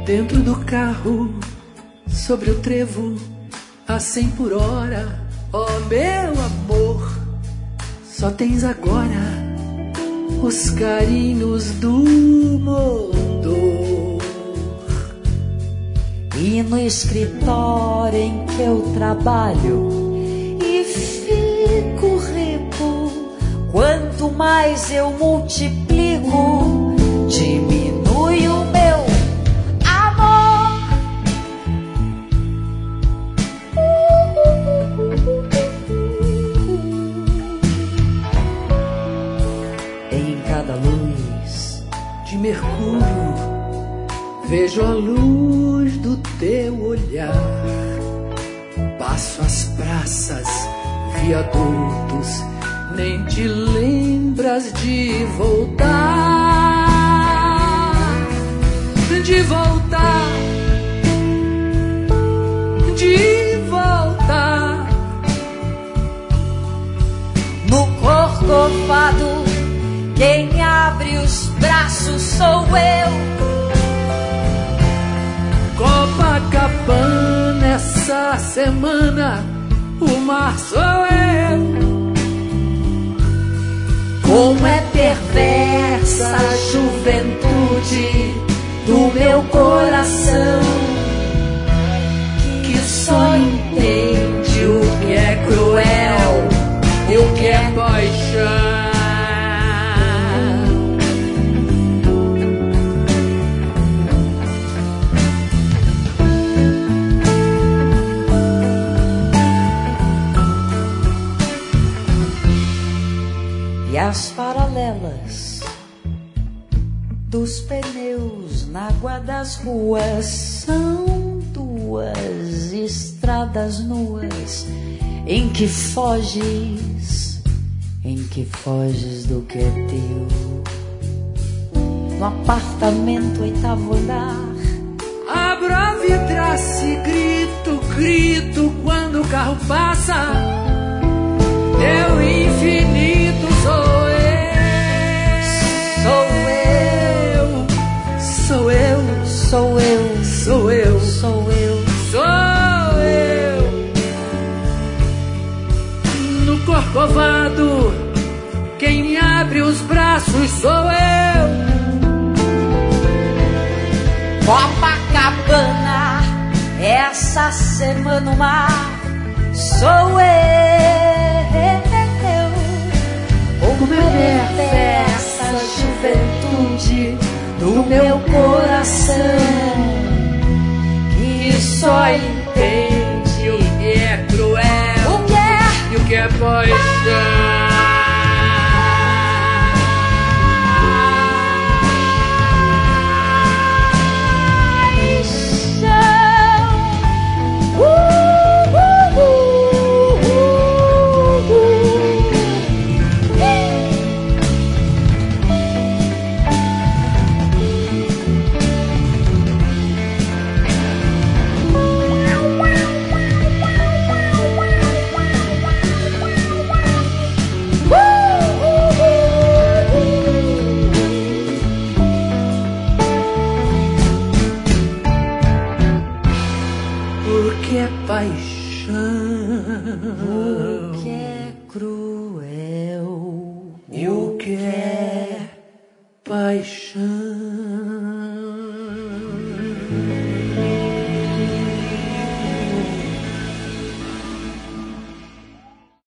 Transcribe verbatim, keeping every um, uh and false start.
Dentro do carro, sobre o trevo, a cem por hora, ó oh, meu amor, só tens agora os carinhos do motor. E no escritório em que eu trabalho e fico rico, quanto mais eu multiplico, diminui o meu amor. Em cada luz de mercúrio vejo a luz do teu olhar. Passo as praças, viadutos, nem te lembras de voltar, de voltar, de voltar. No Corcovado, quem abre os braços sou eu. Copacabana, essa semana o mar sou eu. Como é perversa a juventude do meu coração, que só entende o que é cruel e o que é paixão. As paralelas dos pneus na água das ruas são duas estradas nuas em que foges, em que foges do que é teu. No apartamento oitavo andar, abro a vidraça e grito, grito quando o carro passa. Teu infinito sou Sou eu, sou eu, sou eu, sou eu, sou eu. No Corcovado, quem abre os braços sou eu. Copacabana, essa semana o mar sou eu. Como é essa juventude do meu coração, que só entende o que é cruel, o que é, e o que é paixão. o que é cruel.